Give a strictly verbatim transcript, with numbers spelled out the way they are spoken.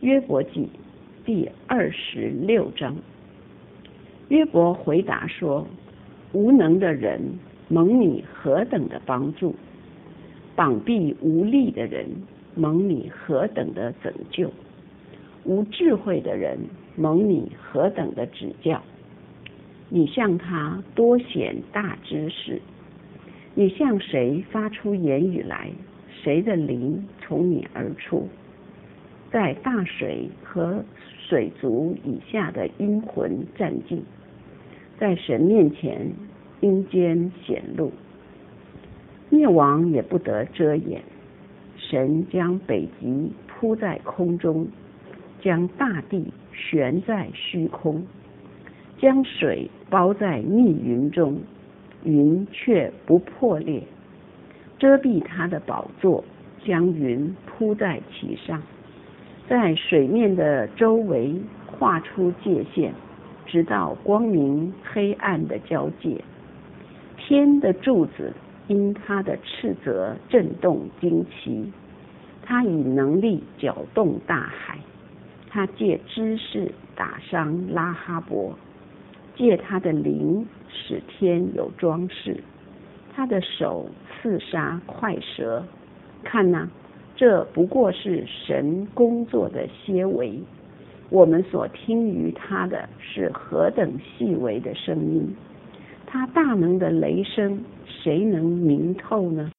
约伯记第二十六章。约伯回答说：无能的人蒙你何等的帮助，膀臂无力的人蒙你何等的拯救，无智慧的人蒙你何等的指教。你向他多显大知识，你向谁发出言语来，谁的灵从你而出。在大水和水族以下的阴魂战尽，在神面前阴间显露，灭亡也不得遮掩。神将北极铺在空中，将大地悬在虚空，将水包在密云中，云却不破裂，遮蔽他的宝座，将云铺在其上，在水面的周围画出界限，直到光明黑暗的交界。天的柱子因他的斥责震动惊奇，他以能力搅动大海，他借知识打伤拉哈伯，借他的灵使天有装饰，他的手刺杀快蛇。看哪，这不过是神工作的些微，我们所听于他的是何等细微的声音。他大能的雷声，谁能明透呢？